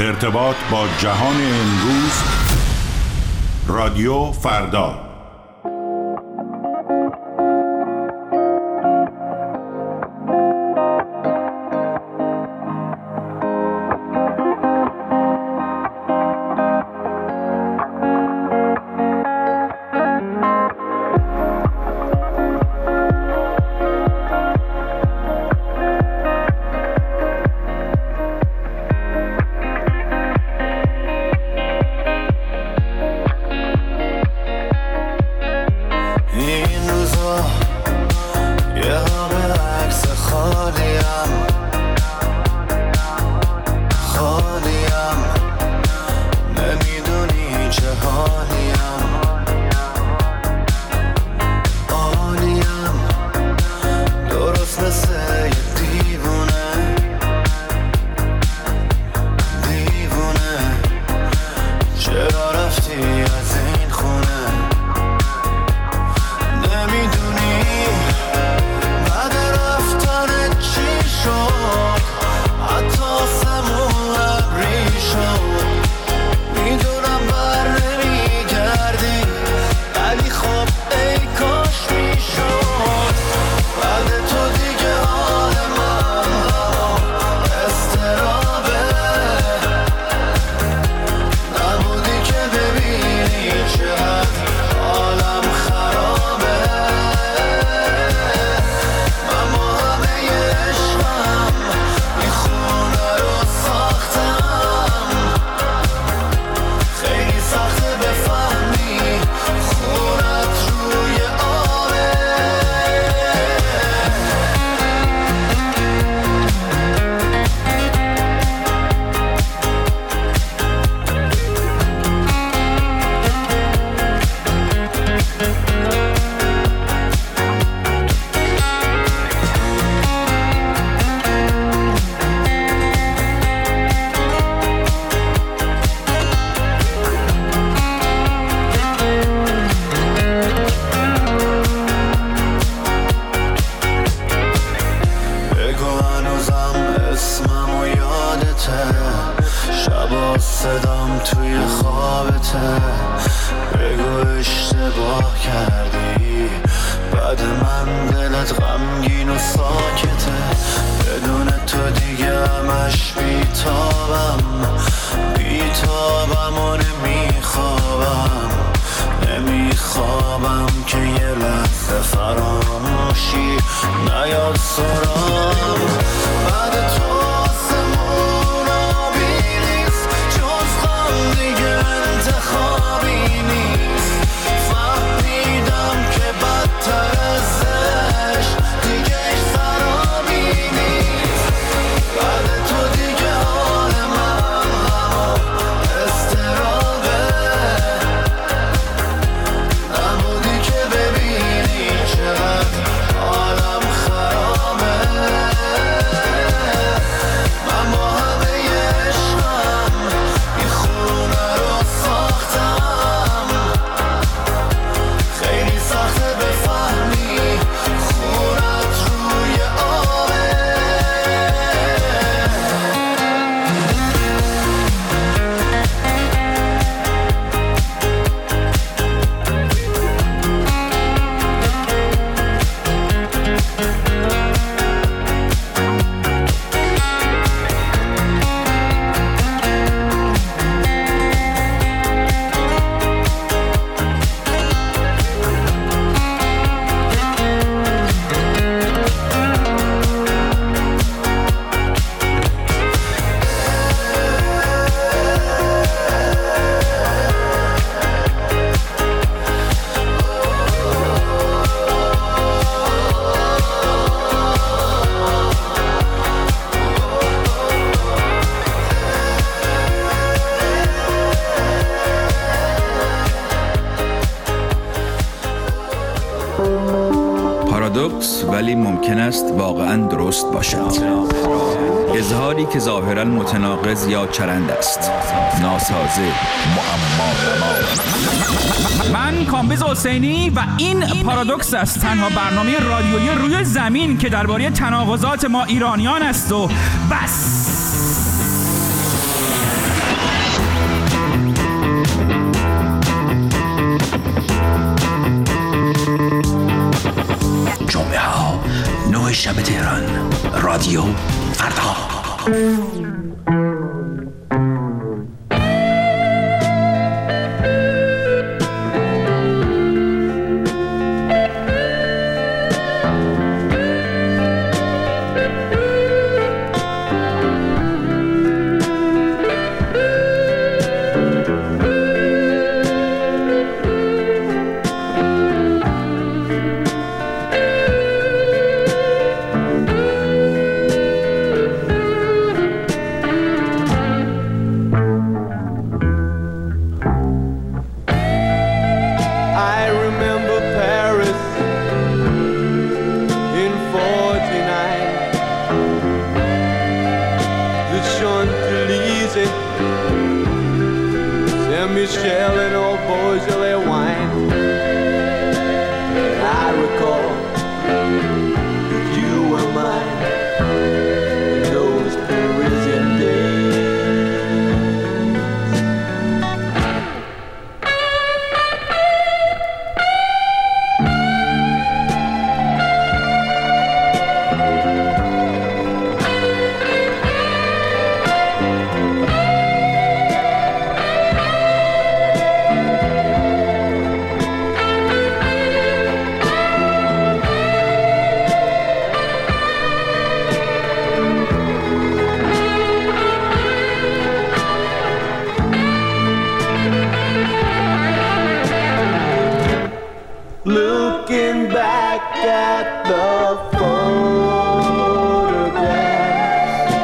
ارتباط با جهان امروز، رادیو فردا. صدام توی خوابته، بگو اشتباه کردی، بعد من دلت غمگین و ساکته، بدون تو دیگه همش بیتابم و نمیخوابم که یه لحظه فراموشی نیاد سرام. بعد تو آسمون آبی نیست، جز غم دیگه انتخابی نیست، فهمیدم که بدتر ازش دیگه سرابی نیست. بعد تو دیگه حال من همون استرابه، نبودی که ببینی چقدر حالم خرابه. من با همه عشقم این خونه رو ساختم، خیلی سخته بفهمی خونت روی آبه. پارادوکس ولی ممکن است واقعاً درست باشد. اظهاری که ظاهراً متناقض یا چرند است، ناسازه، معما. من کامبیز حسینی و این پارادوکس است، تنها برنامه رادیویی روی زمین که درباره تناقضات ما ایرانیان است و بس. رادیو فردا. Michelle and old Beaujolais wine. And I recall that you were mine in those Parisian days. Looking back at the photographs,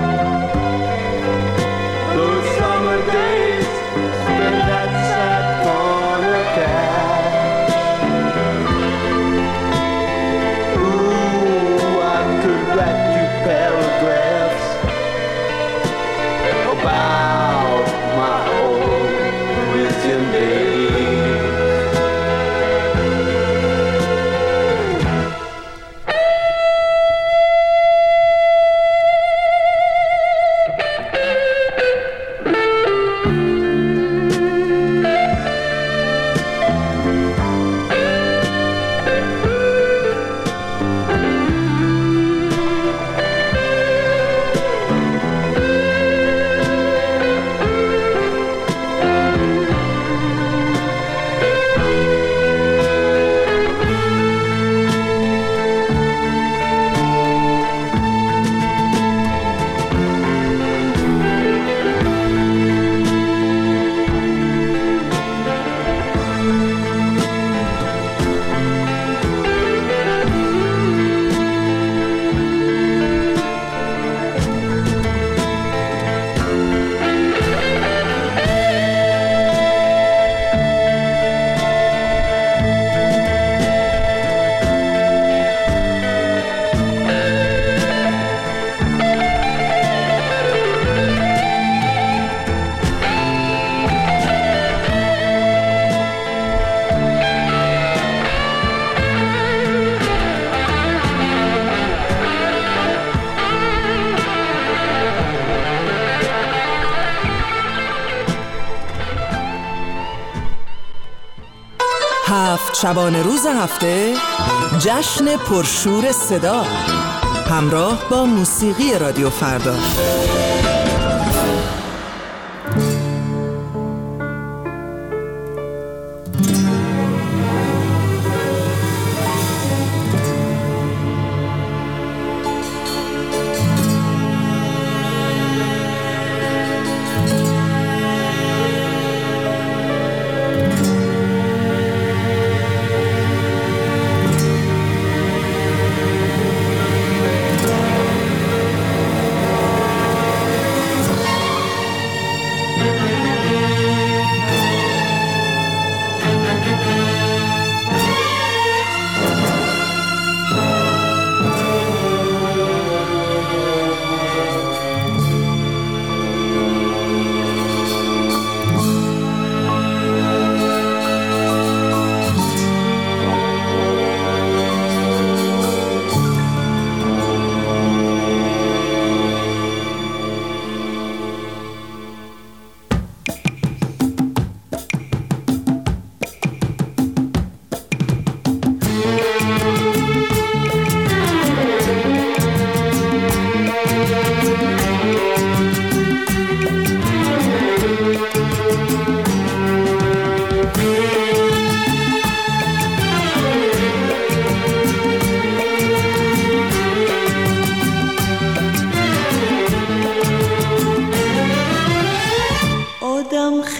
those summer days spent at Sad Corner Cash. Ooh, I could write you paragraphs about my old Parisian days. هفت شبانه روز هفته جشن پرشور صدا همراه با موسیقی رادیو فردا.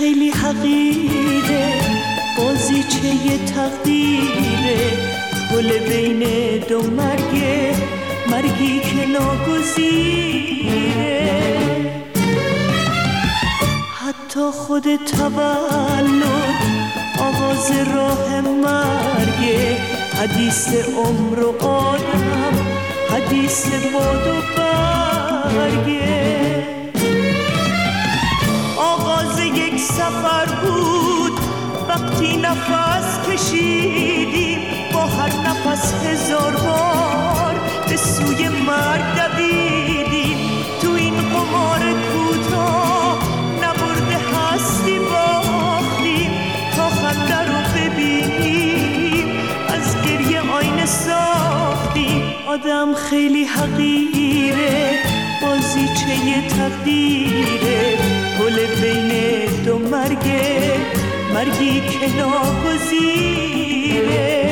خیلی حقیره، بازیچه تقدیره، پل بین دو مرگه، مرگی که ناگزیره. حتی خود تولد آغاز راه مرگه، حدیث عمر و آدم، حدیث باد و برگه. آغاز یک سفر بود وقتی نفس کشیدیم، با هر نفس 1000 بار به سوی مرگ دویدیم. تو این قمار کوتاه نبرده هستی باختیم، تا خنده رو ببینیم از گریه آینه ساختیم. آدم خیلی حقیره، بازیچه تقدیره، پل بین دو مرگه، مرگی که ناگزیره.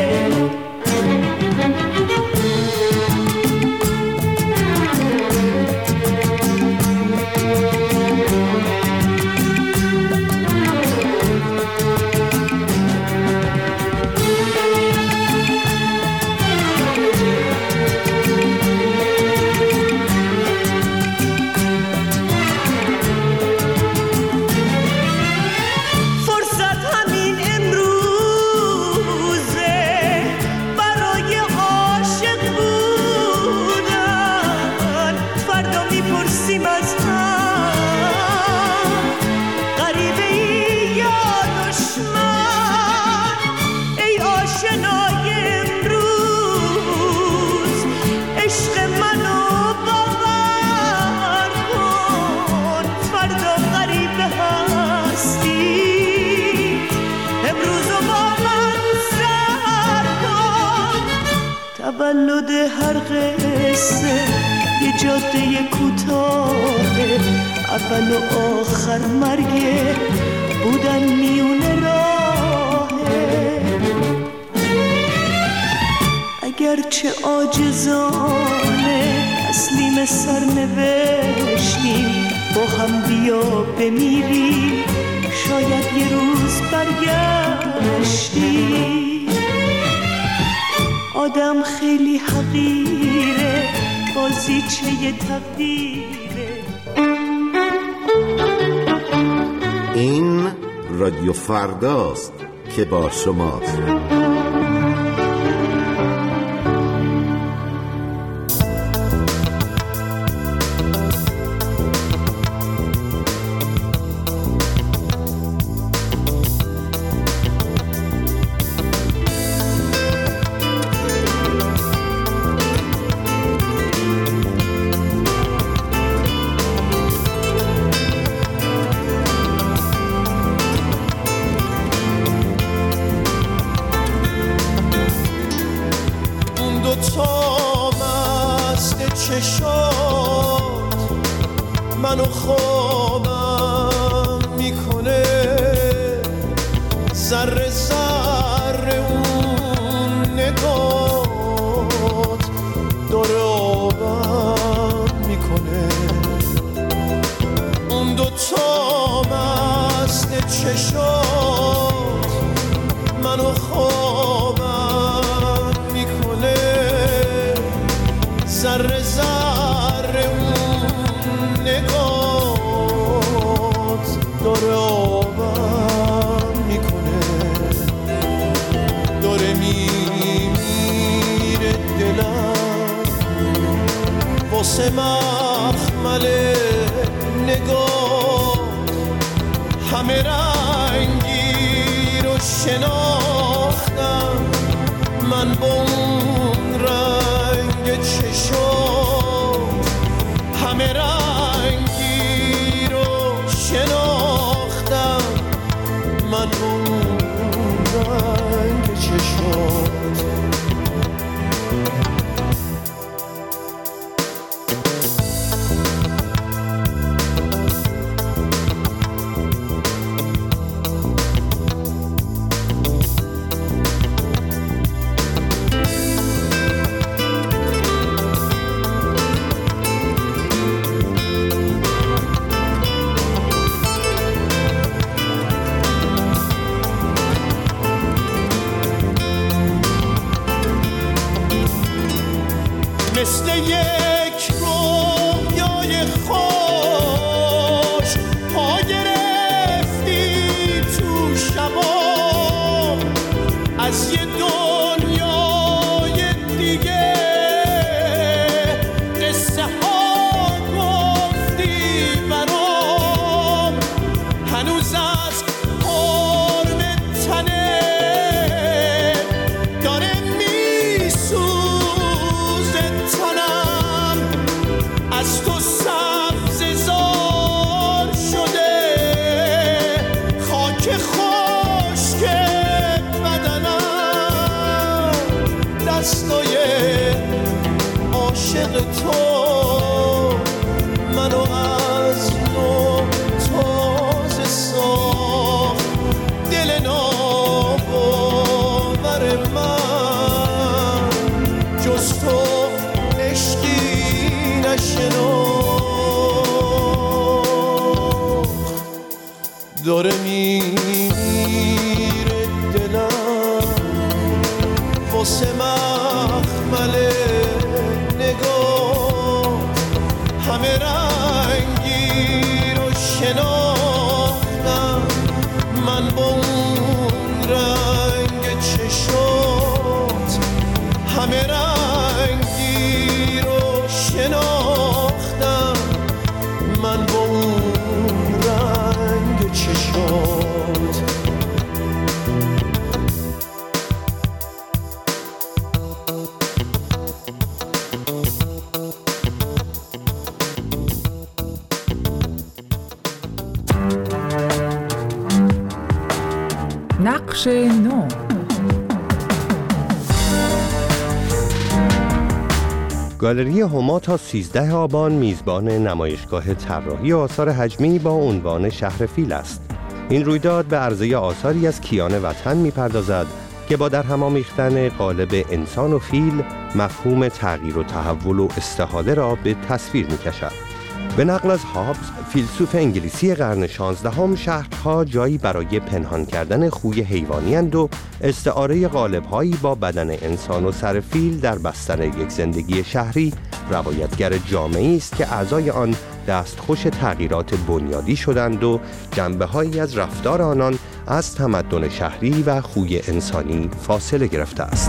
تولد هر قصه یه جاده کوتاهه، اول و آخر مرگه، بودن میونه راهه. اگرچه عاجزانه تسلیم سرنوشتیم، با هم بیا بمیریم، شاید یه روز برگشتیم. آدم خیلی حقیره، بازیچه تقدیره. این رادیو فرداست که با شماست. منو خوابم میکنه، ذره ذره اون نگات داره آبم میکنه. اون دوتا مست چشات منو خوابم میکنه، ذره ذره اون نگات داره آبم میکنه. داره میمیره دلم واسه مخمل نگات، همه رنگی رو شناختم من با اون رنگ چشات، همه رنگی رو شناختم من با اون رنگ چشات. داره میره دلم واسه مخمل نگاه همه رنگی رو شناختم من با اون رنگ چشات همه رنگی رو شناختم من با اون رنگ چشات نقش نو. گالری هما تا 13 آبان میزبان نمایشگاه طراحی آثار حجمی با عنوان شهر فیل است. این رویداد به عرضه آثاری از کیان وطن می‌پردازد که با در هم آمیختن قالب انسان و فیل مفهوم تغییر و تحول و استحاله را به تصویر می‌کشد. به نقل از هابز، فیلسوف انگلیسی قرن 16، شهرها جایی برای پنهان کردن خوی حیوانی اند و استعاره قالب‌هایی با بدن انسان و سر فیل در بستر یک زندگی شهری روایتگر جامعه‌ای است که اعضای آن دستخوش تغییرات بنیادی شدند و جنبه‌هایی از رفتار آنان از تمدن شهری و خوی انسانی فاصله گرفته است.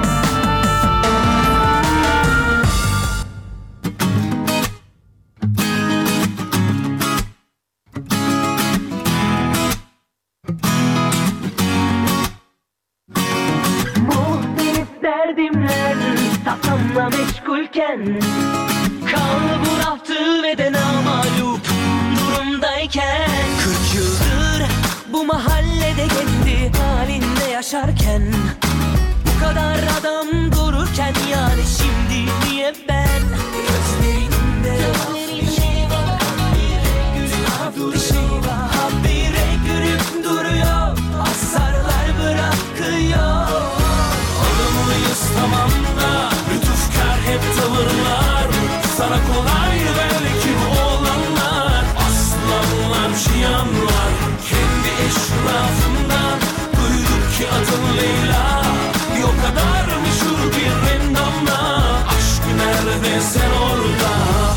Meşgulken kalbur altı ve de namalup durumdayken 40 yıldır bu mahallede kendi halinde yaşarken bu kadar adam dururken yani şimdi niye ben gözlerinde bir şey var bir şey var habire gülüp duruyor asarlar bırakıyor olumluyuz tamam da hep tavırlar sana kolay belki bu olanlar aslanlar şiyanlar kendi eşrafından duyduk ki adın Leyla bir o kadar meşhur bir endamla aşk nerede sen orada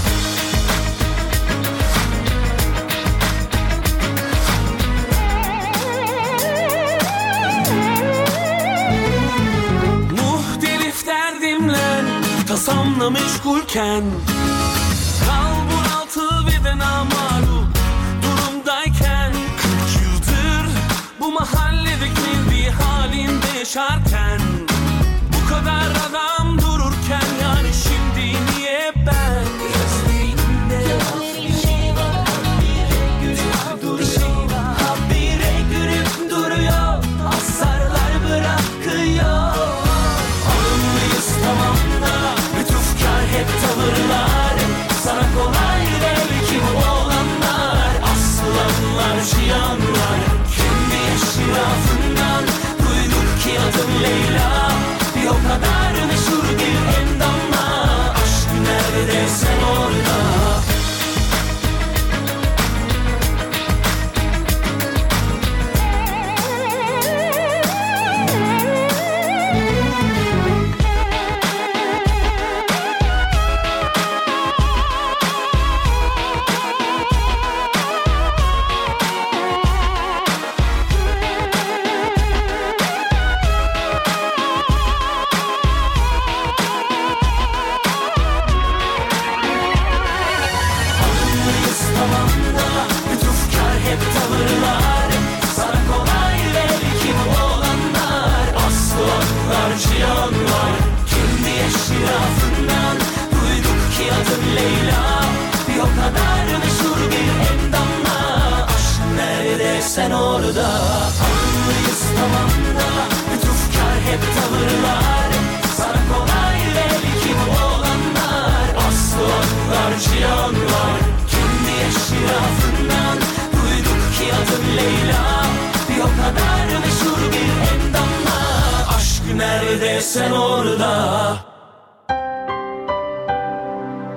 muhtelif derdimle tasamla meşgulken kalbur altı ve de namalup durumdayken 40 yıldır bu mahallede kendi halinde yaşarken bu kadar adam dururken yani şimdi niye ben gözlerinde bir şey var bir şey var habire gülüp duruyor asarlar bırakıyor olumluyuz tamam hep tavırlar sana kolay belki bu olanlar aslanlar şiyanlar kendi eşrafından duyduk ki adın Leyla bir o kadar meşhur bir endamla aşk nerede sen orada sen orada anlıyız tamam da lütufkar hep tavırlar sana kolay belki bu olanlar aslanlar cihanlar kendi eşrafından duyduk ki adın Leyla bir o kadar meşhur bir endamla aşk nerede sen orada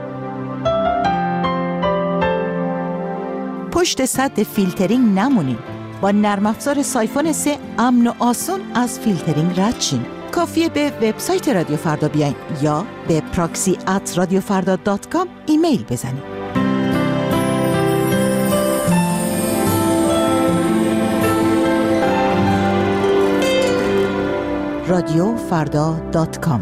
پشت سد فیلترینگ نمونید. با نرم افزار سایفون 3 امن و آسان از فیلترینگ رد شین. کافیه به وبسایت رادیو فردا بیاین یا به proxy@radiofarda.com ایمیل بزنید. radiofarda.com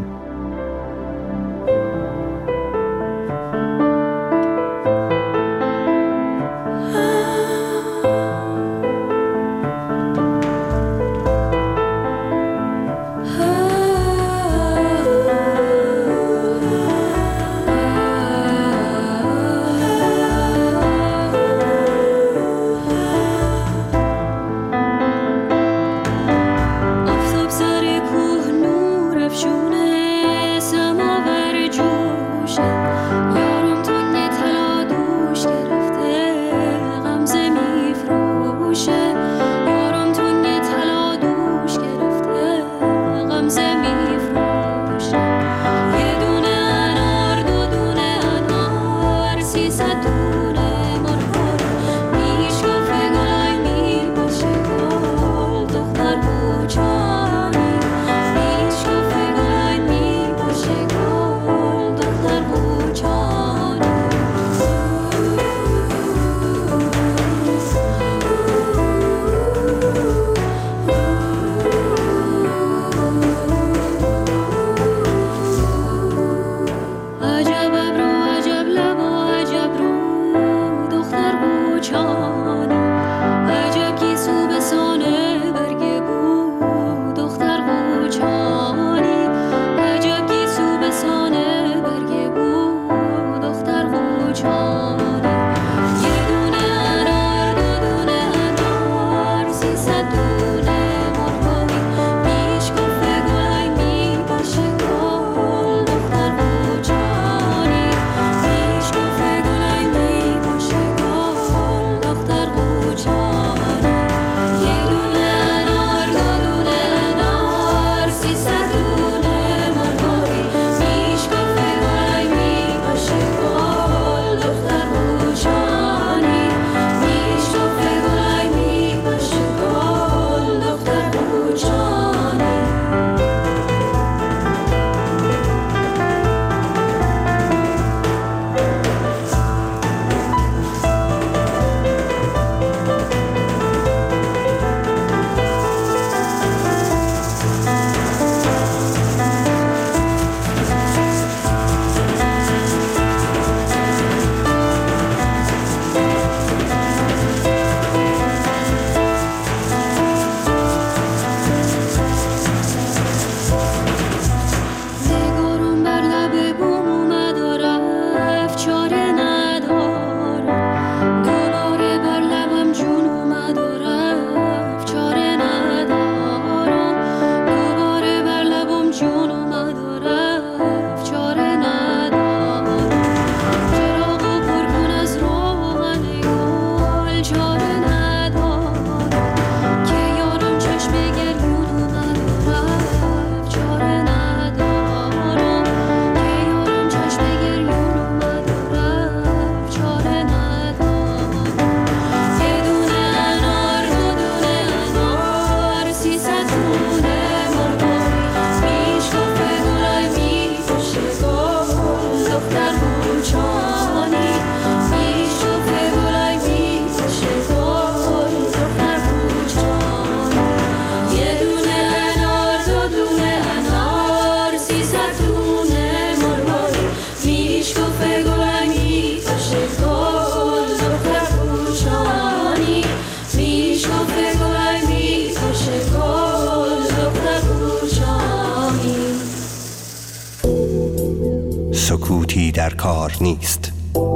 سکوتی در کار نیست.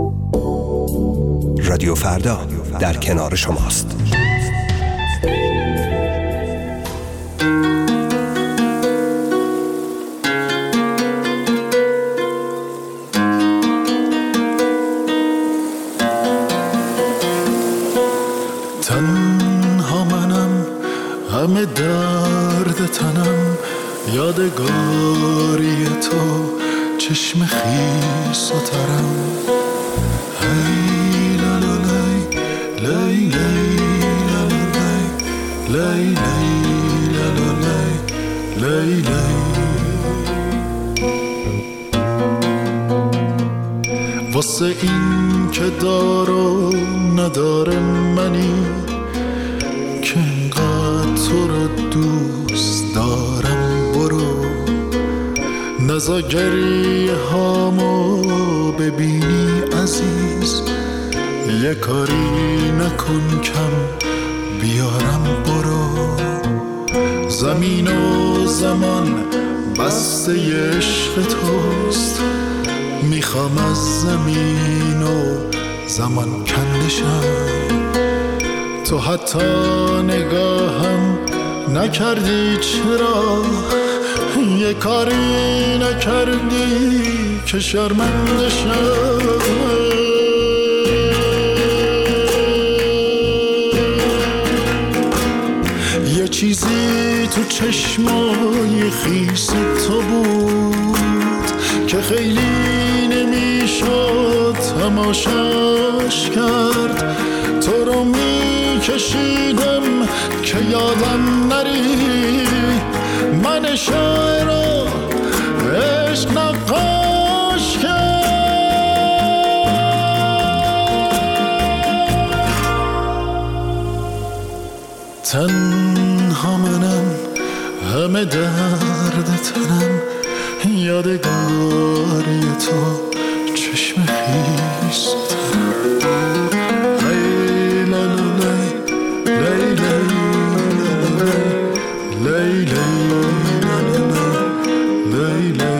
رادیو فردا در کنار شماست. تنها منم، همه درد تنم، یادگاری تو چشم خیس و ترم. هی لا لا لای لای لای لا لا لای لی لی لا لی لی لی. واسه این که دار و نداره منی که انقدر تو رو دوست دارم، برو نزا گریه هامو ببینی عزیز، یه کاری نکن کم بیارم، برو زمین و زمان بسته عشق توست، میخوام از زمین و زمان کندشم، تو حتی نگاهم نکردی، چرا یه کاری نکردی که شرمنده شم. یه چیزی تو چشمای خیس تو بود که خیلی نمیشد تماشاش کرد، تو رو میکشیدم که یادم نری، من شاعر و عشق نقاش کرد. تنها منم، همه درد تنم، یادگاری تو چشم خیس تنم. لی لا لا لی لی لی لی لی.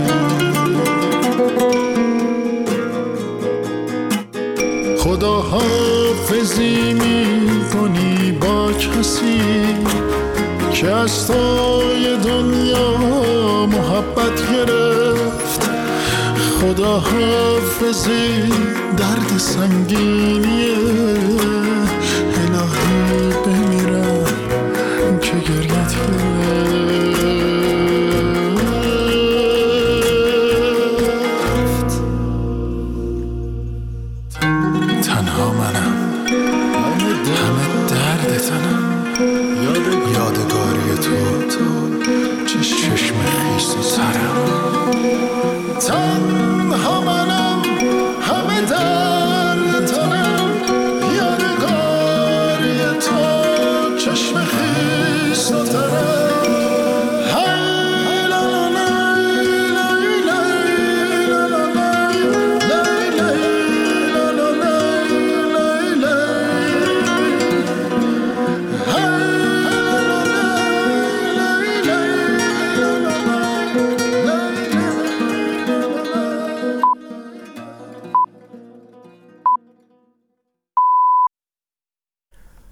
خدا حافظی میکنی با کسی که از توی دنیا محبت گرفت، خدا حافظی درد سنگینیه، الهی بمیرم که گریت گرفت. تنها منم، همه درد تنم، یادگاری تو چشم خیس سرم.